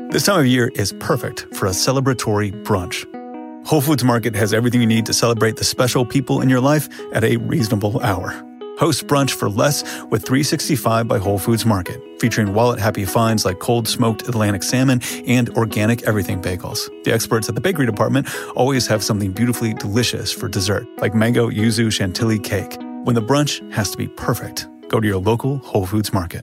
This time of year is perfect for a celebratory brunch. Whole Foods Market has everything you need to celebrate the special people in your life at a reasonable hour. Host brunch for less with 365 by Whole Foods Market, featuring wallet-happy finds like cold smoked Atlantic salmon and organic everything bagels. The experts at the bakery department always have something beautifully delicious for dessert, like mango yuzu chantilly cake. When the brunch has to be perfect, go to your local Whole Foods Market.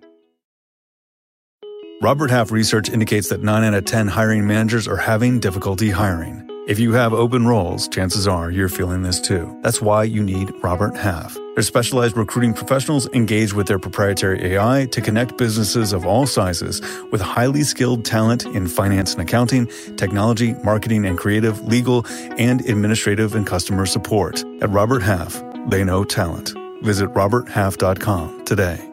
Robert Half research indicates that 9 out of 10 hiring managers are having difficulty hiring. If you have open roles, chances are you're feeling this too. That's why you need Robert Half. Their specialized recruiting professionals engage with their proprietary AI to connect businesses of all sizes with highly skilled talent in finance and accounting, technology, marketing and creative, legal, and administrative and customer support. At Robert Half, they know talent. Visit roberthalf.com today.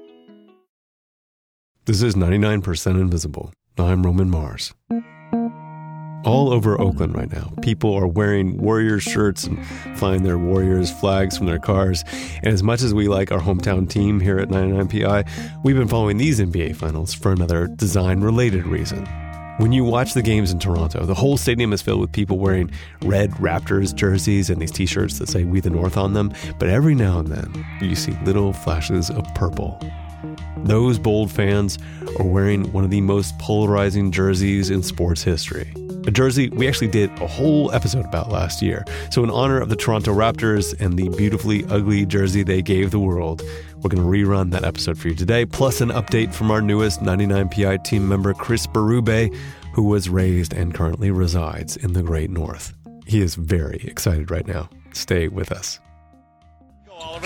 This is 99% Invisible. I'm Roman Mars. All over Oakland right now, people are wearing Warriors shirts and flying their Warriors flags from their cars. And as much as we like our hometown team here at 99PI, we've been following these NBA finals for another design-related reason. When you watch the games in Toronto, the whole stadium is filled with people wearing red Raptors jerseys and these t-shirts that say "We the North" on them. But every now and then, you see little flashes of purple. Those bold fans are wearing one of the most polarizing jerseys in sports history. A jersey we actually did a whole episode about last year. So in honor of the Toronto Raptors and the beautifully ugly jersey they gave the world, we're going to rerun that episode for you today, plus an update from our newest 99PI team member, Chris Berube, who was raised and currently resides in the Great North. He is very excited right now. Stay with us. Go, Oliver.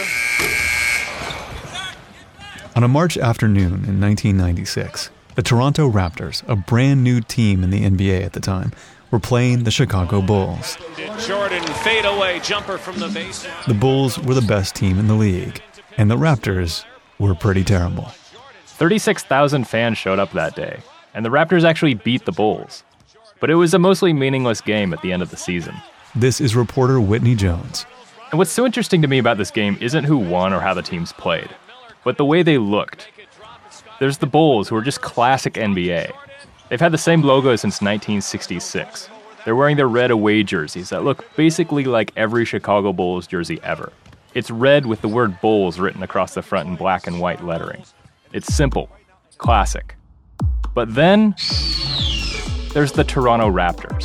On a March afternoon in 1996, the Toronto Raptors, a brand new team in the NBA at the time, were playing the Chicago Bulls. Jordan fadeaway jumper from the base. The Bulls were the best team in the league, and the Raptors were pretty terrible. 36,000 fans showed up that day, and the Raptors actually beat the Bulls. But it was a mostly meaningless game at the end of the season. This is reporter Whitney Jones. And what's so interesting to me about this game isn't who won or how the teams played, but the way they looked. There's the Bulls, who are just classic NBA. They've had the same logo since 1966. They're wearing their red away jerseys that look basically like every Chicago Bulls jersey ever. It's red with the word Bulls written across the front in black and white lettering. It's simple, classic. But then, there's the Toronto Raptors.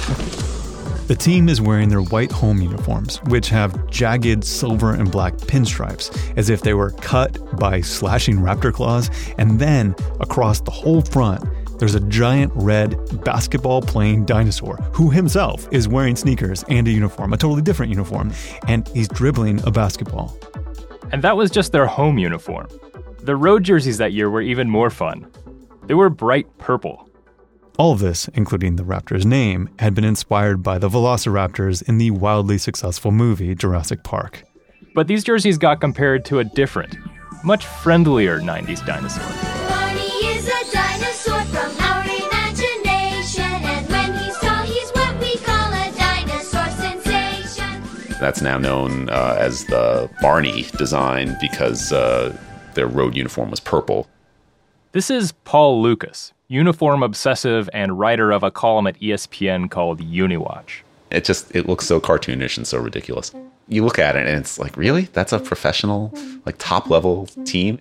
The team is wearing their white home uniforms, which have jagged silver and black pinstripes, as if they were cut by slashing raptor claws. And then, across the whole front, there's a giant red basketball-playing dinosaur who himself is wearing sneakers and a uniform, a totally different uniform, and he's dribbling a basketball. And that was just their home uniform. The road jerseys that year were even more fun. They were bright purple. All of this, including the Raptors' name, had been inspired by the Velociraptors in the wildly successful movie Jurassic Park. But these jerseys got compared to a different, much friendlier 90s dinosaur. Barney is a dinosaur from our imagination, and when he's tall, he's what we call a dinosaur sensation. That's now known as the Barney design because their road uniform was purple. This is Paul Lucas, uniform obsessive and writer of a column at ESPN called Uniwatch. It looks so cartoonish and so ridiculous. You look at it and it's like, really? That's a professional, top-level team?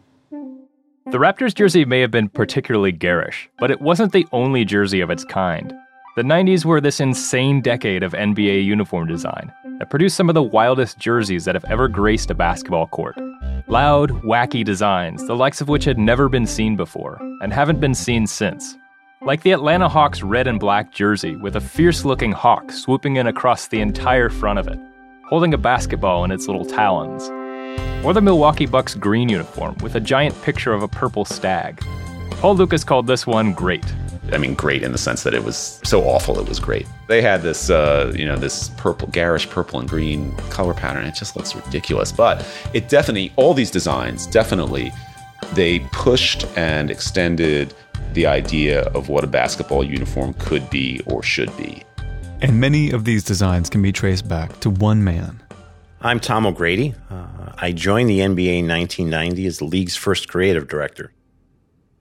The Raptors jersey may have been particularly garish, but it wasn't the only jersey of its kind. The 90s were this insane decade of NBA uniform design that produced some of the wildest jerseys that have ever graced a basketball court. Loud, wacky designs, the likes of which had never been seen before, and haven't been seen since. Like the Atlanta Hawks red and black jersey with a fierce-looking hawk swooping in across the entire front of it, holding a basketball in its little talons. Or the Milwaukee Bucks green uniform with a giant picture of a purple stag. Paul Lucas called this one great. I mean, great in the sense that it was so awful it was great. They had this, this purple, garish purple and green color pattern. It just looks ridiculous. But it definitely, all these designs, definitely, they pushed and extended the idea of what a basketball uniform could be or should be. And many of these designs can be traced back to one man. I'm Tom O'Grady. I joined the NBA in 1990 as the league's first creative director.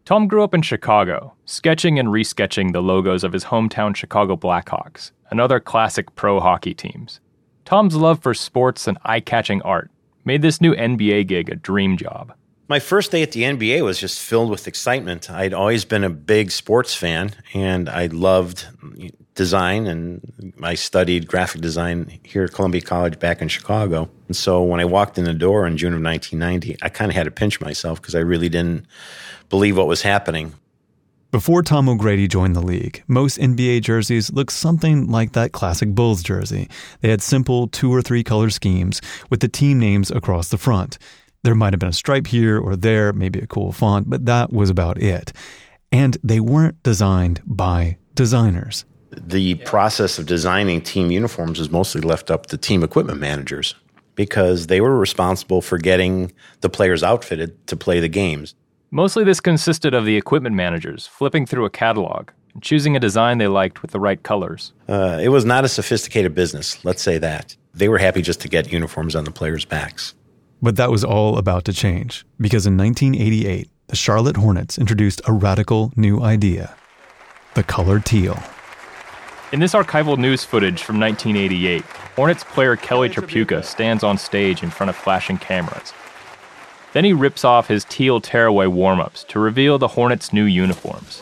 Tom grew up in Chicago, sketching and resketching the logos of his hometown Chicago Blackhawks and other classic pro hockey teams. Tom's love for sports and eye-catching art made this new NBA gig a dream job. My first day at the NBA was just filled with excitement. I'd always been a big sports fan, and I loved design, and I studied graphic design here at Columbia College back in Chicago. And so when I walked in the door in June of 1990, I kind of had to pinch myself because I really didn't believe what was happening. Before Tom O'Grady joined the league, most NBA jerseys looked something like that classic Bulls jersey. They had simple 2 or 3 color schemes with the team names across the front. There might have been a stripe here or there, maybe a cool font, but that was about it. And they weren't designed by designers. The process of designing team uniforms was mostly left up to team equipment managers because they were responsible for getting the players outfitted to play the games. Mostly this consisted of the equipment managers flipping through a catalog and choosing a design they liked with the right colors. It was not a sophisticated business, let's say that. They were happy just to get uniforms on the players' backs. But that was all about to change, because in 1988, the Charlotte Hornets introduced a radical new idea: the color teal. In this archival news footage from 1988, Hornets player Kelly Tripucka stands on stage in front of flashing cameras. Then he rips off his teal tearaway warm-ups to reveal the Hornets' new uniforms.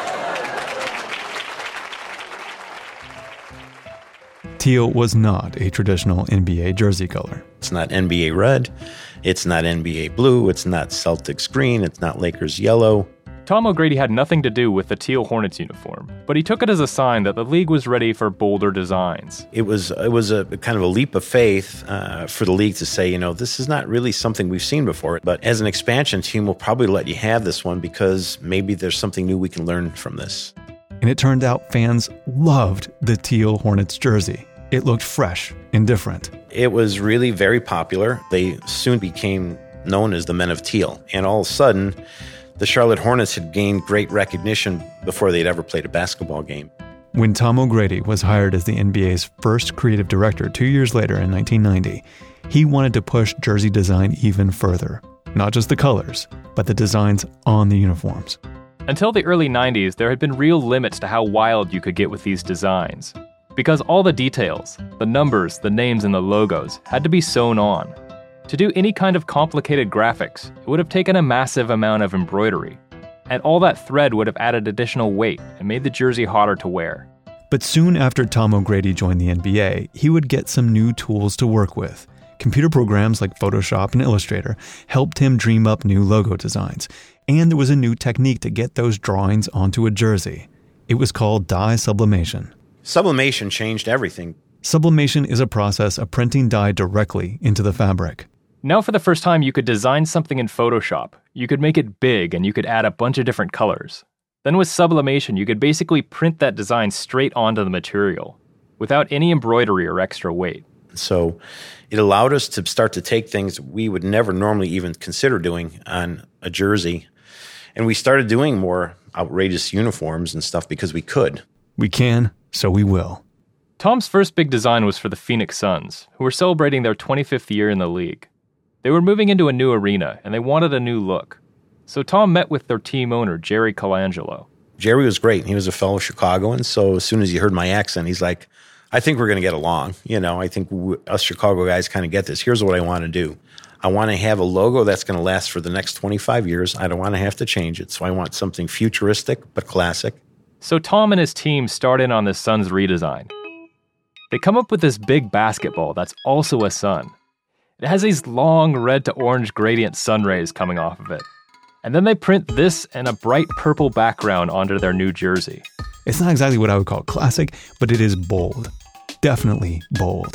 Teal was not a traditional NBA jersey color. It's not NBA red, it's not NBA blue, it's not Celtics green, it's not Lakers yellow. Tom O'Grady had nothing to do with the teal Hornets uniform, but he took it as a sign that the league was ready for bolder designs. It was a kind of a leap of faith for the league to say, this is not really something we've seen before, but as an expansion team, we'll probably let you have this one because maybe there's something new we can learn from this. And it turned out fans loved the teal Hornets jersey. It looked fresh and different. It was really very popular. They soon became known as the Men of Teal. And all of a sudden, the Charlotte Hornets had gained great recognition before they'd ever played a basketball game. When Tom O'Grady was hired as the NBA's first creative director 2 years later in 1990, he wanted to push jersey design even further. Not just the colors, but the designs on the uniforms. Until the early 90s, there had been real limits to how wild you could get with these designs. Because all the details, the numbers, the names, and the logos had to be sewn on. To do any kind of complicated graphics, it would have taken a massive amount of embroidery. And all that thread would have added additional weight and made the jersey harder to wear. But soon after Tom O'Grady joined the NBA, he would get some new tools to work with. Computer programs like Photoshop and Illustrator helped him dream up new logo designs. And there was a new technique to get those drawings onto a jersey. It was called dye sublimation. Sublimation changed everything. Sublimation is a process of printing dye directly into the fabric. Now for the first time, you could design something in Photoshop. You could make it big and you could add a bunch of different colors. Then with sublimation, you could basically print that design straight onto the material without any embroidery or extra weight. So it allowed us to start to take things we would never normally even consider doing on a jersey. And we started doing more outrageous uniforms and stuff because we could. We can, so we will. Tom's first big design was for the Phoenix Suns, who were celebrating their 25th year in the league. They were moving into a new arena, and they wanted a new look. So Tom met with their team owner, Jerry Colangelo. Jerry was great. He was a fellow Chicagoan, so as soon as he heard my accent, he's like, I think we're going to get along. I think us Chicago guys kind of get this. Here's what I want to do. I want to have a logo that's going to last for the next 25 years. I don't want to have to change it, so I want something futuristic but classic. So Tom and his team start in on this Suns redesign. They come up with this big basketball that's also a sun. It has these long red to orange gradient sun rays coming off of it. And then they print this and a bright purple background onto their new jersey. It's not exactly what I would call classic, but it is bold. Definitely bold.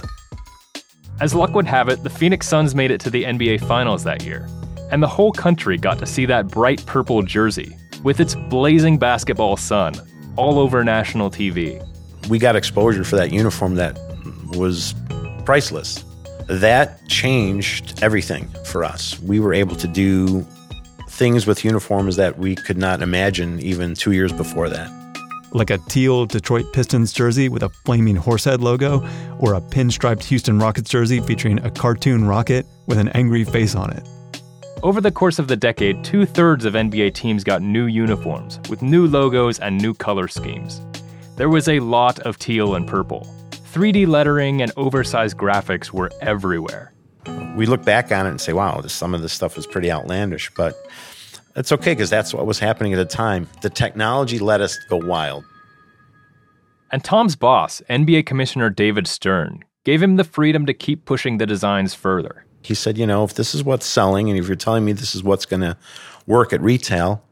As luck would have it, the Phoenix Suns made it to the NBA Finals that year. And the whole country got to see that bright purple jersey with its blazing basketball sun all over national TV. We got exposure for that uniform that was priceless. That changed everything for us. We were able to do things with uniforms that we could not imagine even 2 years before that. Like a teal Detroit Pistons jersey with a flaming horsehead logo, or a pinstriped Houston Rockets jersey featuring a cartoon rocket with an angry face on it. Over the course of the decade, 2/3 of NBA teams got new uniforms with new logos and new color schemes. There was a lot of teal and purple. 3D lettering and oversized graphics were everywhere. We look back on it and say, wow, some of this stuff was pretty outlandish, but it's okay because that's what was happening at the time. The technology let us go wild. And Tom's boss, NBA Commissioner David Stern, gave him the freedom to keep pushing the designs further. He said, if this is what's selling and if you're telling me this is what's going to work at retail,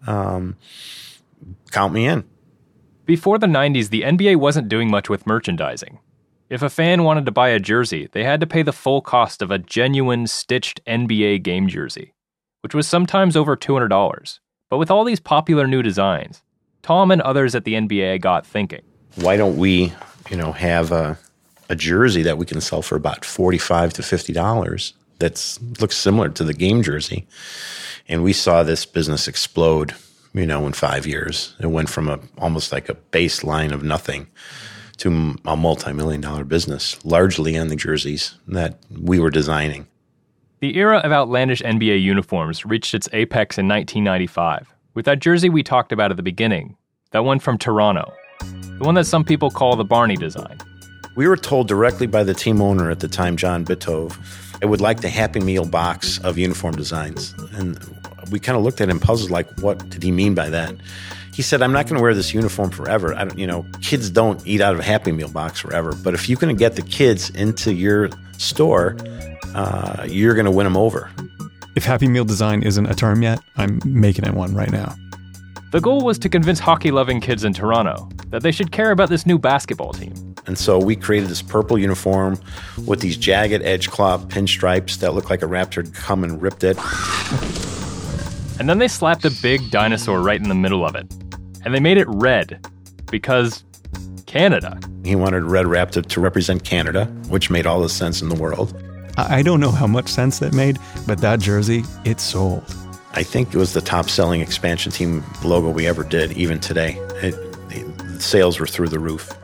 count me in. Before the 90s, the NBA wasn't doing much with merchandising. If a fan wanted to buy a jersey, they had to pay the full cost of a genuine stitched NBA game jersey, which was sometimes over $200. But with all these popular new designs, Tom and others at the NBA got thinking. Why don't we, have a jersey that we can sell for about $45 to $50 that looks similar to the game jersey? And we saw this business explode, in 5 years. It went from almost like a baseline of nothing to a multi-million-dollar business, largely on the jerseys that we were designing. The era of outlandish NBA uniforms reached its apex in 1995, with that jersey we talked about at the beginning, that one from Toronto, the one that some people call the Barney design. We were told directly by the team owner at the time, John Bitove, I would like the Happy Meal box of uniform designs. And we kind of looked at him puzzled, like, what did he mean by that? He said, I'm not going to wear this uniform forever. Kids don't eat out of a Happy Meal box forever. But if you can get the kids into your store, you're going to win them over. If Happy Meal design isn't a term yet, I'm making it one right now. The goal was to convince hockey-loving kids in Toronto that they should care about this new basketball team. And so we created this purple uniform with these jagged edge claw pinstripes that looked like a raptor had come and ripped it. And then they slapped a big dinosaur right in the middle of it. And they made it red, because Canada. He wanted Red Raptor to represent Canada, which made all the sense in the world. I don't know how much sense that made, but that jersey, it sold. I think it was the top-selling expansion team logo we ever did, even today. The sales were through the roof.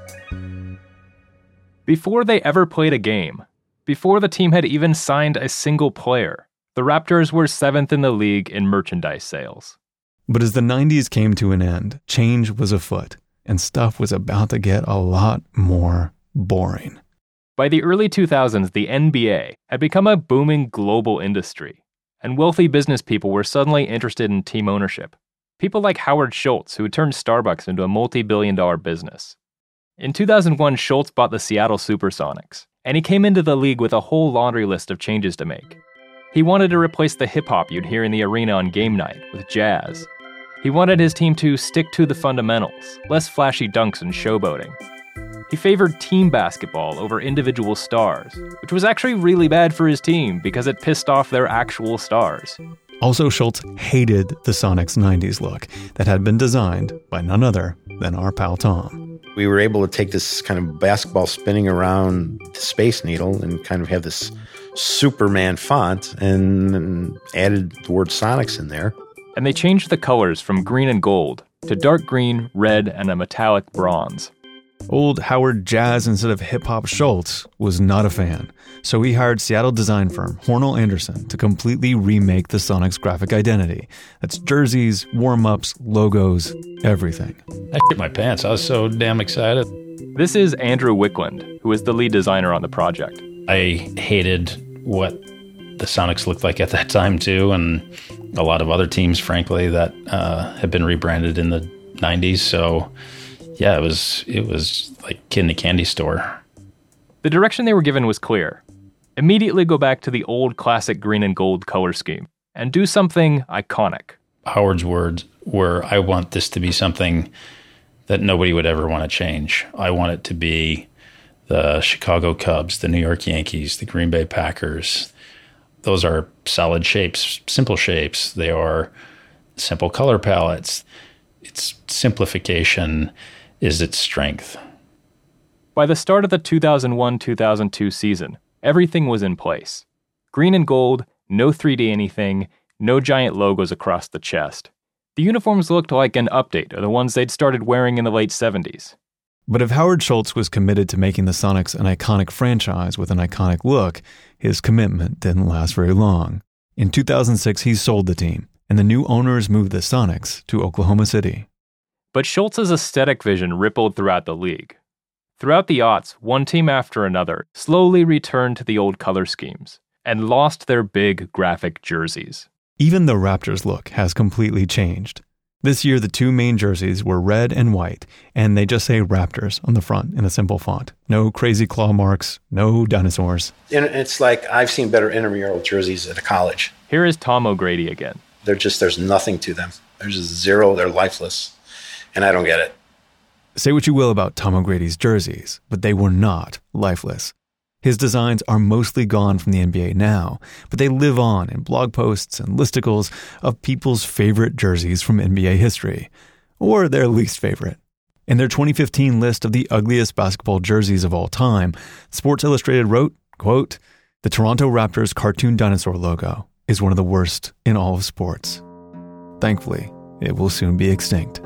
Before they ever played a game, before the team had even signed a single player, the Raptors were 7th in the league in merchandise sales. But as the 90s came to an end, change was afoot, and stuff was about to get a lot more boring. By the early 2000s, the NBA had become a booming global industry, and wealthy business people were suddenly interested in team ownership. People like Howard Schultz, who had turned Starbucks into a multi-billion-dollar business. In 2001, Schultz bought the Seattle Supersonics, and he came into the league with a whole laundry list of changes to make. He wanted to replace the hip-hop you'd hear in the arena on game night with jazz. He wanted his team to stick to the fundamentals, less flashy dunks and showboating. He favored team basketball over individual stars, which was actually really bad for his team because it pissed off their actual stars. Also, Schultz hated the Sonics 90s look that had been designed by none other than our pal Tom. We were able to take this kind of basketball spinning around the Space Needle and kind of have this Superman font and added the word Sonics in there. And they changed the colors from green and gold to dark green, red, and a metallic bronze. Old Howard Jazz instead of hip-hop Schultz was not a fan, so he hired Seattle design firm Hornell Anderson to completely remake the Sonics graphic identity. That's jerseys, warm-ups, logos, everything. I shit my pants. I was so damn excited. This is Andrew Wickland, who is the lead designer on the project. I hated what the Sonics looked like at that time, too, and a lot of other teams, frankly, that had been rebranded in the 90s, so... yeah, it was like kid in a candy store. The direction they were given was clear. Immediately go back to the old classic green and gold color scheme and do something iconic. Howard's words were, I want this to be something that nobody would ever want to change. I want it to be the Chicago Cubs, the New York Yankees, the Green Bay Packers. Those are solid shapes, simple shapes. They are simple color palettes. It's simplification is its strength. By the start of the 2001-2002 season, everything was in place. Green and gold, no 3D anything, no giant logos across the chest. The uniforms looked like an update of the ones they'd started wearing in the late 70s. But if Howard Schultz was committed to making the Sonics an iconic franchise with an iconic look, his commitment didn't last very long. In 2006, he sold the team, and the new owners moved the Sonics to Oklahoma City. But Schultz's aesthetic vision rippled throughout the league. Throughout the aughts, one team after another slowly returned to the old color schemes and lost their big graphic jerseys. Even the Raptors look has completely changed. This year, the two main jerseys were red and white, and they just say Raptors on the front in a simple font. No crazy claw marks, no dinosaurs. And it's like I've seen better intramural jerseys at a college. Here is Tom O'Grady again. There's nothing to them. There's just zero. They're lifeless. And I don't get it. Say what you will about Tom O'Grady's jerseys, but they were not lifeless. His designs are mostly gone from the NBA now, but they live on in blog posts and listicles of people's favorite jerseys from NBA history, or their least favorite. In their 2015 list of the ugliest basketball jerseys of all time, Sports Illustrated wrote, quote, "The Toronto Raptors cartoon dinosaur logo is one of the worst in all of sports. Thankfully, it will soon be extinct."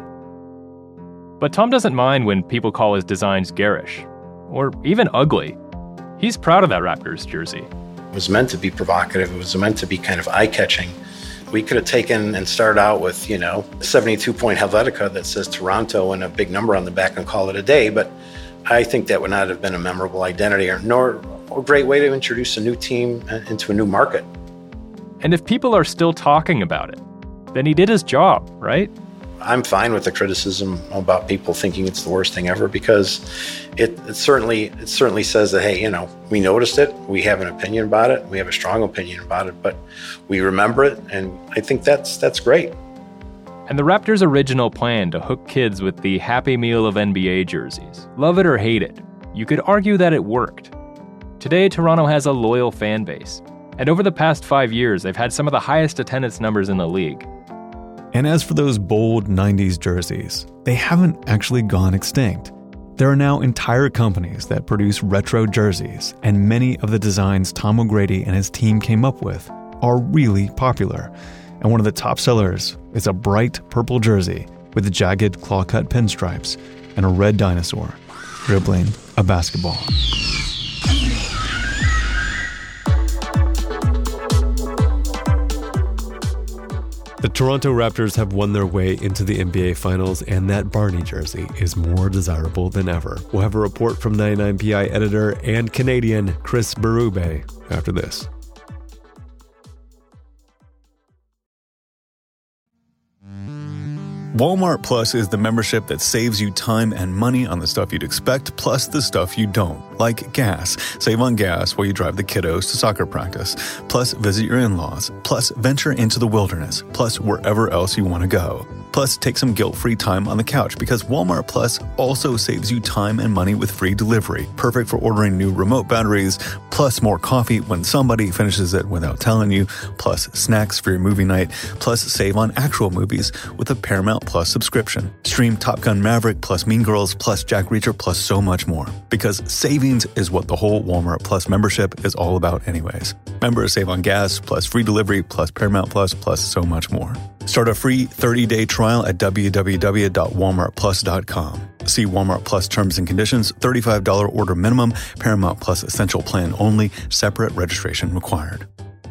But Tom doesn't mind when people call his designs garish, or even ugly. He's proud of that Raptors jersey. It was meant to be provocative. It was meant to be kind of eye-catching. We could have taken and started out with, a 72-point Helvetica that says Toronto and a big number on the back and call it a day, but I think that would not have been a memorable identity nor a great way to introduce a new team into a new market. And if people are still talking about it, then he did his job, right? I'm fine with the criticism about people thinking it's the worst thing ever because it certainly says that, hey, we noticed it, we have an opinion about it, we have a strong opinion about it, but we remember it, and I think that's great. And the Raptors' original plan to hook kids with the Happy Meal of NBA jerseys, love it or hate it, you could argue that it worked. Today, Toronto has a loyal fan base, and over the past 5 years, they've had some of the highest attendance numbers in the league. And as for those bold 90s jerseys, they haven't actually gone extinct. There are now entire companies that produce retro jerseys, and many of the designs Tom O'Grady and his team came up with are really popular. And one of the top sellers is a bright purple jersey with jagged claw-cut pinstripes and a red dinosaur dribbling a basketball. The Toronto Raptors have won their way into the NBA Finals, and that Barney jersey is more desirable than ever. We'll have a report from 99PI editor and Canadian Chris Berube after this. Walmart Plus is the membership that saves you time and money on the stuff you'd expect, plus the stuff you don't, like gas. Save on gas while you drive the kiddos to soccer practice, plus visit your in-laws, plus venture into the wilderness, plus wherever else you want to go. Plus, take some guilt-free time on the couch because Walmart Plus also saves you time and money with free delivery. Perfect for ordering new remote batteries, plus more coffee when somebody finishes it without telling you, plus snacks for your movie night, plus save on actual movies with a Paramount Plus subscription. Stream Top Gun Maverick, plus Mean Girls, plus Jack Reacher, plus so much more. Because savings is what the whole Walmart Plus membership is all about anyways. Members save on gas, plus free delivery, plus Paramount Plus, plus so much more. Start a free 30-day trial at www.walmartplus.com. See Walmart Plus terms and conditions, $35 order minimum, Paramount Plus essential plan only, separate registration required.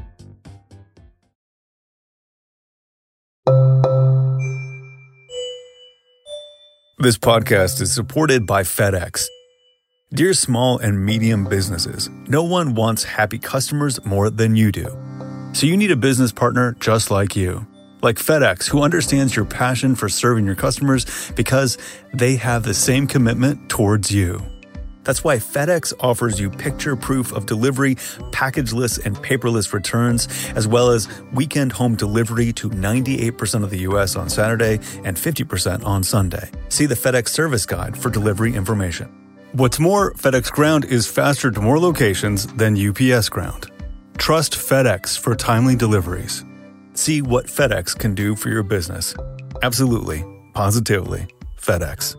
This podcast is supported by FedEx. Dear small and medium businesses, no one wants happy customers more than you do. So you need a business partner just like you. Like FedEx, who understands your passion for serving your customers because they have the same commitment towards you. That's why FedEx offers you picture proof of delivery, packageless and paperless returns, as well as weekend home delivery to 98% of the U.S. on Saturday and 50% on Sunday. See the FedEx service guide for delivery information. What's more, FedEx Ground is faster to more locations than UPS Ground. Trust FedEx for timely deliveries. See what FedEx can do for your business. Absolutely, positively, FedEx.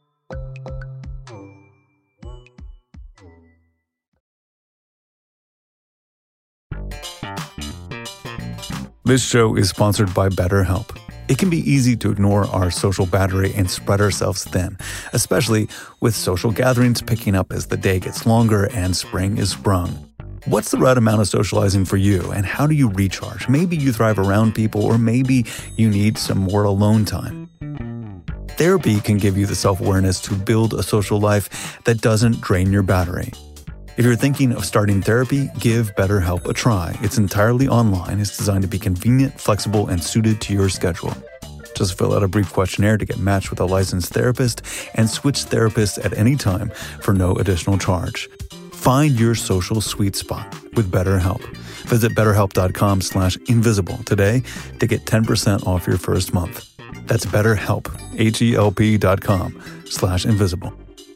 This show is sponsored by BetterHelp. It can be easy to ignore our social battery and spread ourselves thin, especially with social gatherings picking up as the day gets longer and spring is sprung. What's the right amount of socializing for you, and how do you recharge? Maybe you thrive around people, or maybe you need some more alone time. Therapy can give you the self-awareness to build a social life that doesn't drain your battery. If you're thinking of starting therapy, give BetterHelp a try. It's entirely online. It's designed to be convenient, flexible, and suited to your schedule. Just fill out a brief questionnaire to get matched with a licensed therapist and switch therapists at any time for no additional charge. Find your social sweet spot with BetterHelp. Visit BetterHelp.com/invisible today to get 10% off your first month. That's BetterHelp, HELP.com/invisible.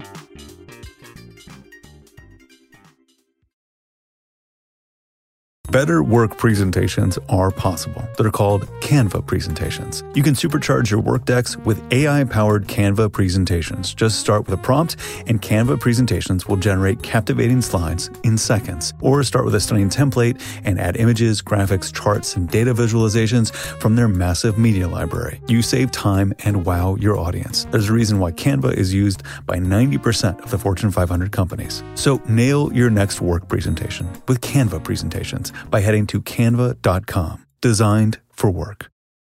Better work presentations are possible. They're called Canva presentations. You can supercharge your work decks with AI-powered Canva presentations. Just start with a prompt, and Canva presentations will generate captivating slides in seconds. Or start with a stunning template and add images, graphics, charts, and data visualizations from their massive media library. You save time and wow your audience. There's a reason why Canva is used by 90% of the Fortune 500 companies. So nail your next work presentation with Canva presentations by heading to canva.com. Designed for work.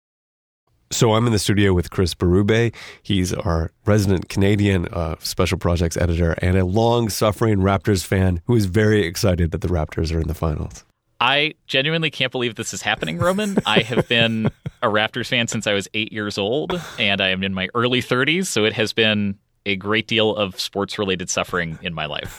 So I'm in the studio with Chris Berube. He's our resident Canadian special projects editor and a long-suffering Raptors fan who is very excited that the Raptors are in the finals. I genuinely can't believe this is happening, Roman. I have been a Raptors fan since I was 8 years old, and I am in my early 30s, so it has been a great deal of sports-related suffering in my life.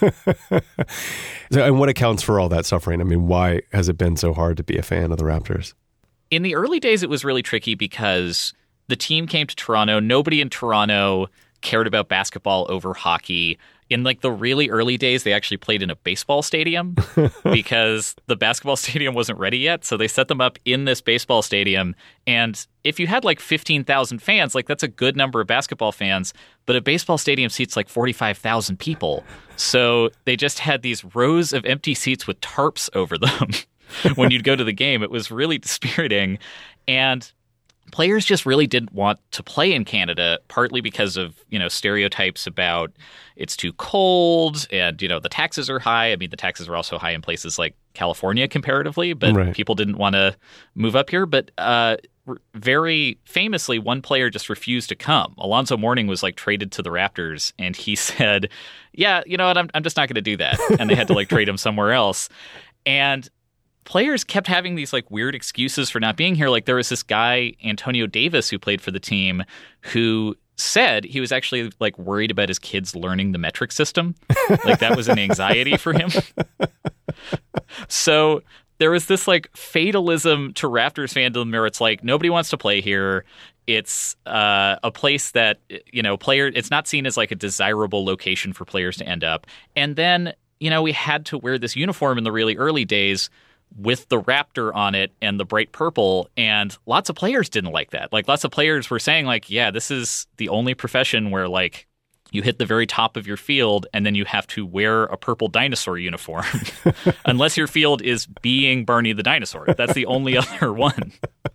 So, and what accounts for all that suffering? I mean, why has it been so hard to be a fan of the Raptors? In the early days, it was really tricky because the team came to Toronto. Nobody in Toronto cared about basketball over hockey. In like the really early days, they actually played in a baseball stadium because the basketball stadium wasn't ready yet. So they set them up in this baseball stadium. And if you had like 15,000 fans, like that's a good number of basketball fans. But a baseball stadium seats like 45,000 people. So they just had these rows of empty seats with tarps over them when you'd go to the game. It was really dispiriting. And players just really didn't want to play in Canada, partly because of, stereotypes about it's too cold and, the taxes are high. I mean, the taxes are also high in places like California comparatively, but right. People didn't want to move up here. But very famously, one player just refused to come. Alonzo Mourning was like traded to the Raptors, and he said, yeah, you know what, I'm just not going to do that. And they had to like trade him somewhere else. And players kept having these like weird excuses for not being here. Like there was this guy, Antonio Davis, who played for the team, who said he was actually like worried about his kids learning the metric system. Like that was an anxiety for him. So there was this like fatalism to Raptors fandom where it's like nobody wants to play here. It's a place that, it's not seen as like a desirable location for players to end up. And then, we had to wear this uniform in the really early days with the Raptor on it and the bright purple, and lots of players didn't like that. Like lots of players were saying like, yeah, this is the only profession where like you hit the very top of your field and then you have to wear a purple dinosaur uniform unless your field is being Barney the dinosaur. That's the only other one.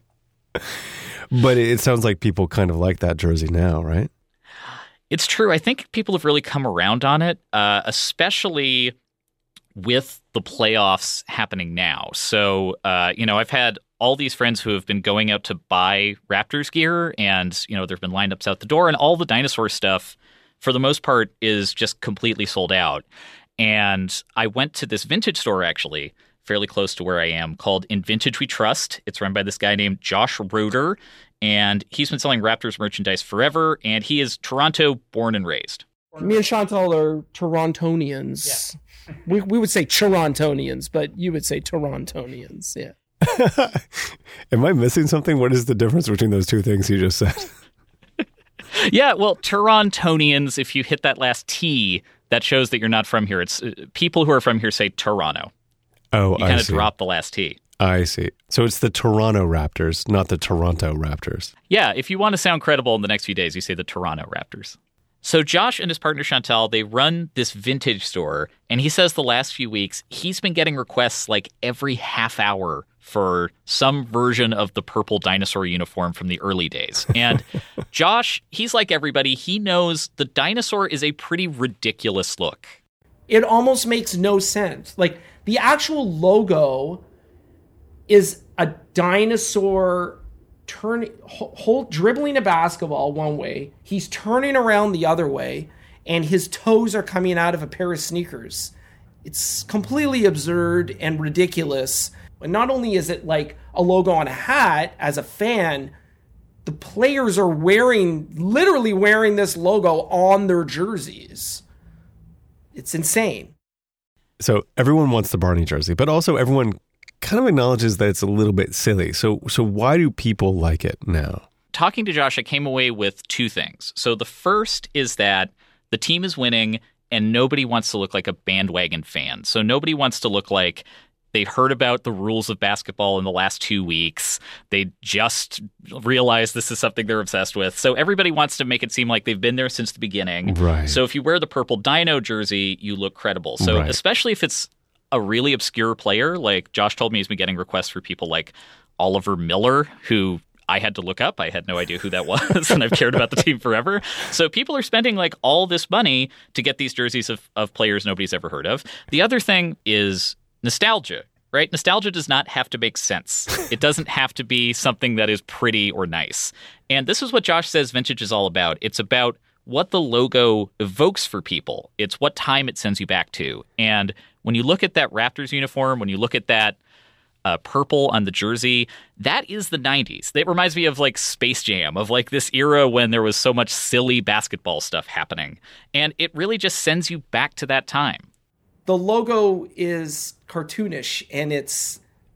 But it sounds like people kind of like that jersey now, right? It's true. I think people have really come around on it, especially with the playoffs happening now. So, I've had all these friends who have been going out to buy Raptors gear, and, there have been lineups out the door, and all the dinosaur stuff, for the most part, is just completely sold out. And I went to this vintage store, actually, fairly close to where I am, called In Vintage We Trust. It's run by this guy named Josh Roeder, and he's been selling Raptors merchandise forever, and he is Toronto born and raised. Me and Chantal are Torontonians. Yeah. We would say Torontonians, but you would say Torontonians, yeah. Am I missing something? What is the difference between those two things you just said? Yeah, well, Torontonians, if you hit that last T, that shows that you're not from here. It's people who are from here say Toronto. Oh, you kind of drop the last T. I see. So it's the Toronto Raptors, not the Toronto Raptors. Yeah, if you want to sound credible in the next few days, you say the Toronto Raptors. So Josh and his partner Chantal, they run this vintage store, and he says the last few weeks he's been getting requests like every half hour for some version of the purple dinosaur uniform from the early days. And Josh, he's like everybody. He knows the dinosaur is a pretty ridiculous look. It almost makes no sense. Like, The actual logo is a dinosaur dribbling a basketball one way. He's turning around the other way, and his toes are coming out of a pair of sneakers. It's completely absurd and ridiculous. And not only is it like a logo on a hat, as a fan, the players are literally wearing this logo on their jerseys. It's insane. So everyone wants the Barney jersey, but also everyone kind of acknowledges that it's a little bit silly. So why do people like it now? Talking to Josh, I came away with two things. So the first is that the team is winning and nobody wants to look like a bandwagon fan. So nobody wants to look like they heard about the rules of basketball in the last 2 weeks. They just realized this is something they're obsessed with. So everybody wants to make it seem like they've been there since the beginning. Right. So if you wear the purple Dino jersey, you look credible. So especially if it's a really obscure player, like Josh told me he's been getting requests for people like Oliver Miller, who I had to look up. I had no idea who that was, and I've cared about the team forever. So people are spending like all this money to get these jerseys of players nobody's ever heard of. The other thing is nostalgia, right? Nostalgia does not have to make sense. It doesn't have to be something that is pretty or nice. And this is what Josh says vintage is all about. It's about what the logo evokes for people. It's what time it sends you back to. And when you look at that Raptors uniform, when you look at that purple on the jersey, that is the 90s. It reminds me of like Space Jam, of like this era when there was so much silly basketball stuff happening. And it really just sends you back to that time. The logo is cartoonish and it's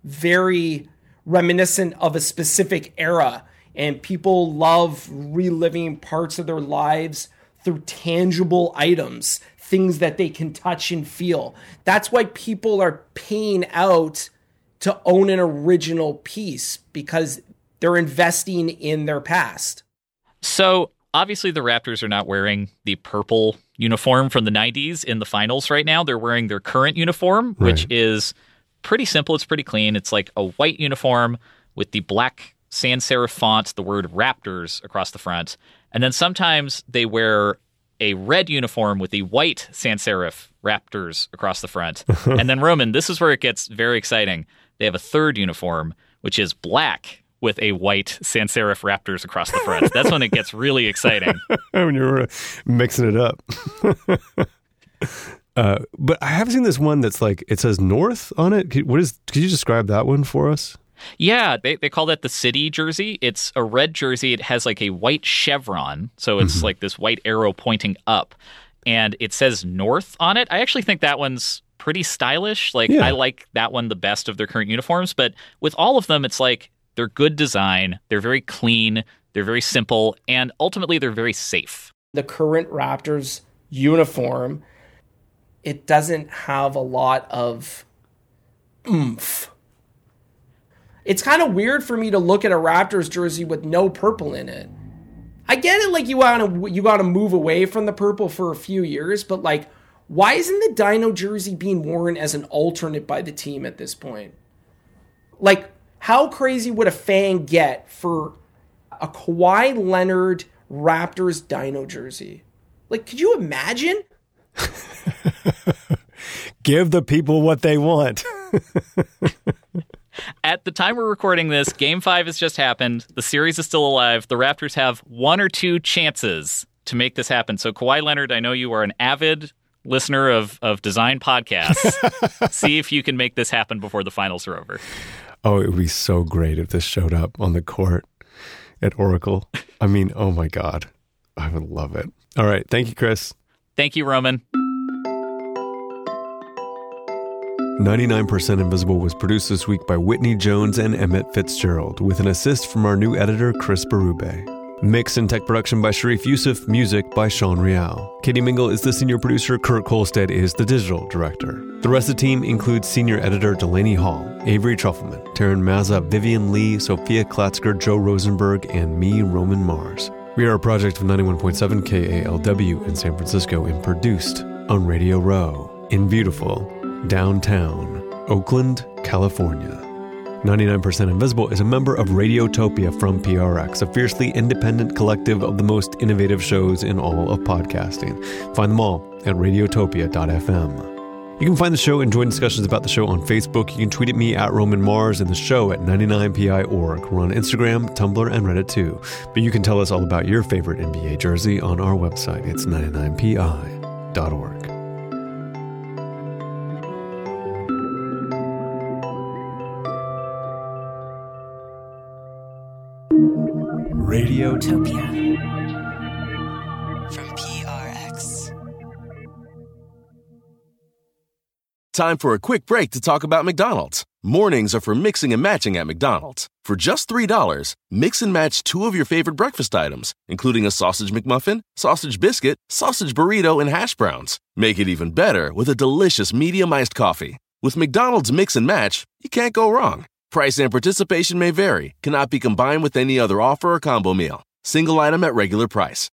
very reminiscent of a specific era. And people love reliving parts of their lives through tangible items, things that they can touch and feel. That's why people are paying out to own an original piece, because they're investing in their past. So obviously the Raptors are not wearing the purple uniform from the 90s in the finals right now. They're wearing their current uniform, which is pretty simple. It's pretty clean. It's like a white uniform with the black sans serif font, the word Raptors across the front. And then sometimes they wear a red uniform with the white sans serif Raptors across the front. And then, Roman, this is where it gets very exciting. They have a third uniform, which is black with a white sans serif Raptors across the front. That's when it gets really exciting. When you're mixing it up. But I have seen this one that's like, it says North on it. Could you describe that one for us? Yeah, they call that the city jersey. It's a red jersey. It has like a white chevron. So it's like this white arrow pointing up. And it says North on it. I actually think that one's pretty stylish. I like that one the best of their current uniforms. But with all of them, it's like they're good design. They're very clean. They're very simple. And ultimately, they're very safe. The current Raptors uniform, it doesn't have a lot of oomph. It's kind of weird for me to look at a Raptors jersey with no purple in it. I get it, like you gotta move away from the purple for a few years, but like, why isn't the Dino jersey being worn as an alternate by the team at this point? Like, how crazy would a fan get for a Kawhi Leonard Raptors Dino jersey? Like, could you imagine? Give the people what they want. At the time we're recording this, Game 5 has just happened. The series is still alive. The Raptors have one or two chances to make this happen. So Kawhi Leonard, I know you are an avid listener of design podcasts. See if you can make this happen before the finals are over. Oh, it would be so great if this showed up on the court at Oracle. I mean, oh my God. I would love it. All right. Thank you, Chris. Thank you, Roman. 99% Invisible was produced this week by Whitney Jones and Emmett Fitzgerald, with an assist from our new editor, Chris Berube. Mix and tech production by Sharif Youssef, music by Sean Rial. Katie Mingle is the senior producer, Kurt Kolstad is the digital director. The rest of the team includes senior editor Delaney Hall, Avery Trufelman, Taryn Mazza, Vivian Lee, Sophia Klatzker, Joe Rosenberg, and me, Roman Mars. We are a project of 91.7 KALW in San Francisco and produced on Radio Row in beautiful downtown Oakland, California. 99% Invisible is a member of Radiotopia from PRX, a fiercely independent collective of the most innovative shows in all of podcasting. Find them all at radiotopia.fm. You can find the show and join discussions about the show on Facebook. You can tweet at me at Roman Mars and the show at 99pi.org. We're on Instagram, Tumblr, and Reddit too. But you can tell us all about your favorite NBA jersey on our website. It's 99pi.org. Radiotopia from PRX. Time for a quick break to talk about McDonald's. Mornings are for mixing and matching at McDonald's. For just $3, mix and match 2 of your favorite breakfast items, including a sausage McMuffin, sausage biscuit, sausage burrito, and hash browns. Make it even better with a delicious medium iced coffee. With McDonald's Mix and Match, you can't go wrong. Price and participation may vary, cannot be combined with any other offer or combo meal. Single item at regular price.